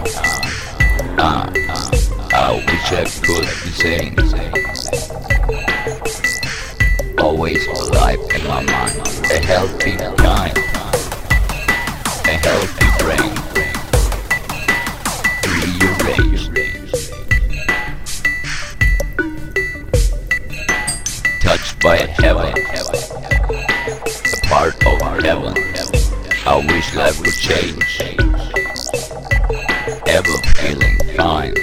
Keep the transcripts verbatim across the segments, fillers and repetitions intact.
Ah, I wish I could be saying, always alive in my mind, a healthy kind, a healthy brain, rearrange, touched by heaven, a part of heaven. I wish life would change, ever feeling fine.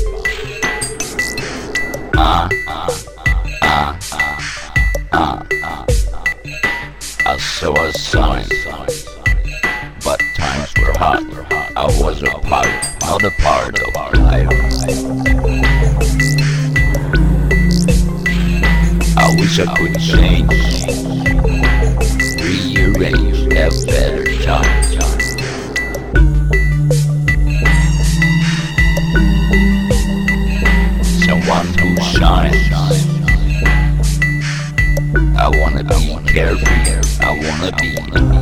Ah, ah, ah, ah, ah. I saw a sign, but times were hot. I was a part, not a part of our life. I wish I could change, rearrange, have better time. Someone who shines. I wanna be carefree. I wanna be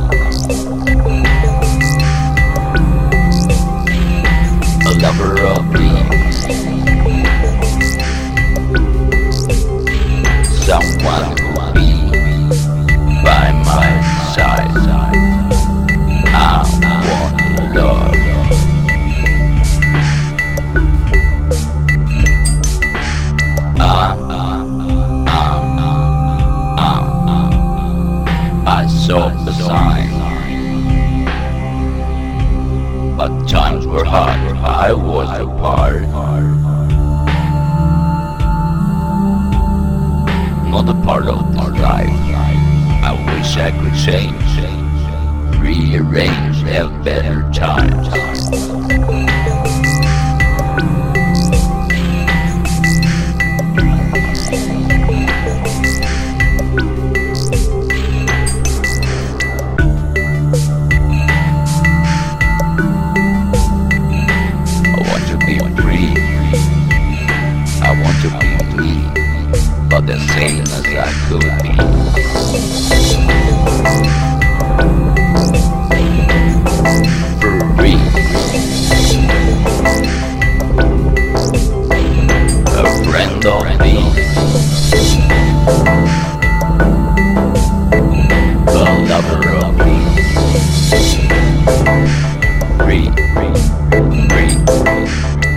a lover of dreams. Someone who will be by my side. I want love. Ah, ah, ah, ah. I saw the sign, but times were hard. I was apart, not a part of my life. I wish I could change, rearrange, have better times. I want to be free, but the same as I could be. Free. A friend of me. The lover of me. Free, free, free.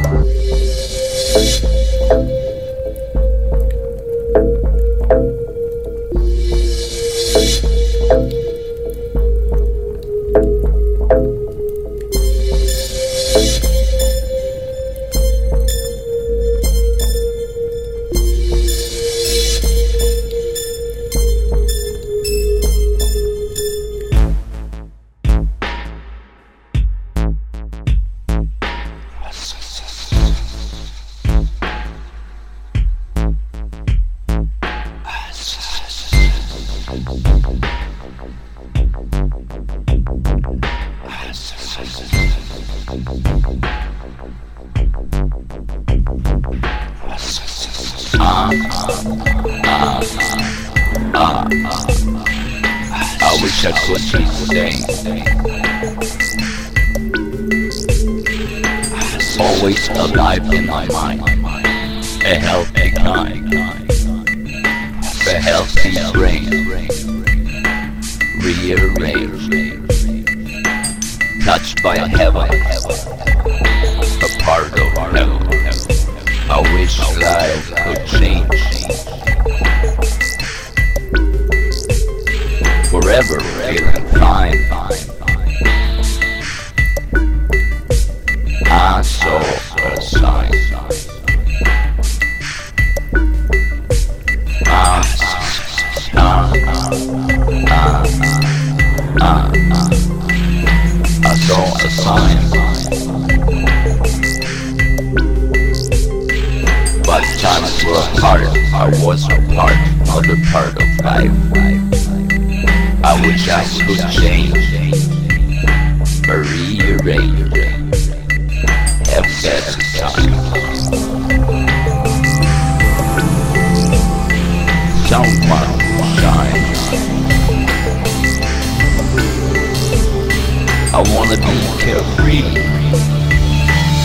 Ah, ah, ah, ah. I wish I could be staying, always alive in my mind, a healthy kind, a healthy brain, rearranged, touched by heaven, a part of heaven. I wish life could change, forever feeling fine. I saw a sign. Ah, ah, ah, ah, ah, ah. I saw a sign. But times were hard. I was a part, not a part of life. I wish I could change, rearrange, have better time. Someone shine. I wanna be carefree.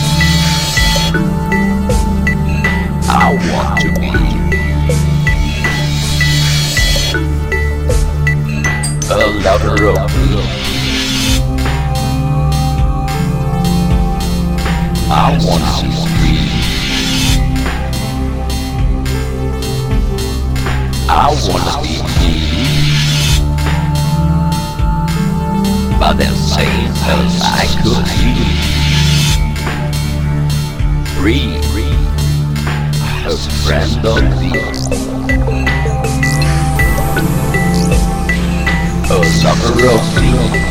want to be a lover of me. I want to see free. I want to be me. But the same as I could be free, a friend of thee, a lover of thee.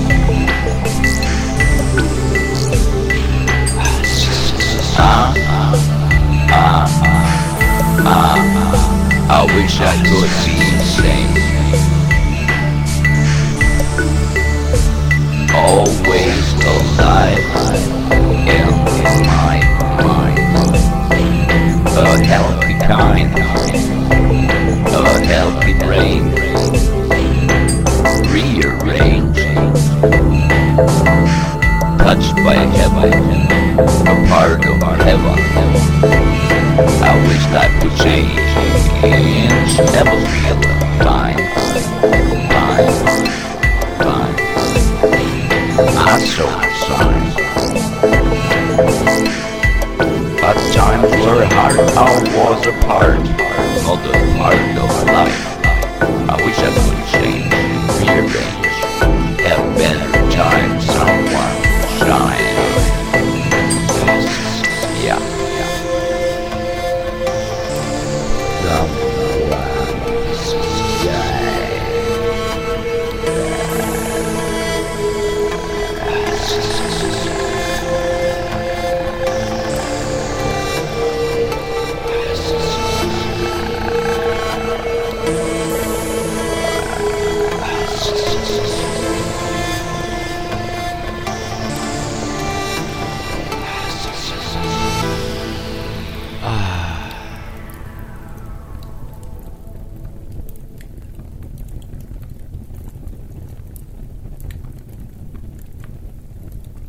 Ah, ah, ah, ah, I wish I could be the same. Always alive in my mind. A healthy kind, a healthy brain, rearranging, touched by heaven, a part of heaven. I wish that would change and never feel fine, fine, fine. I so sorry. But times were hard, I was a part of the part of life.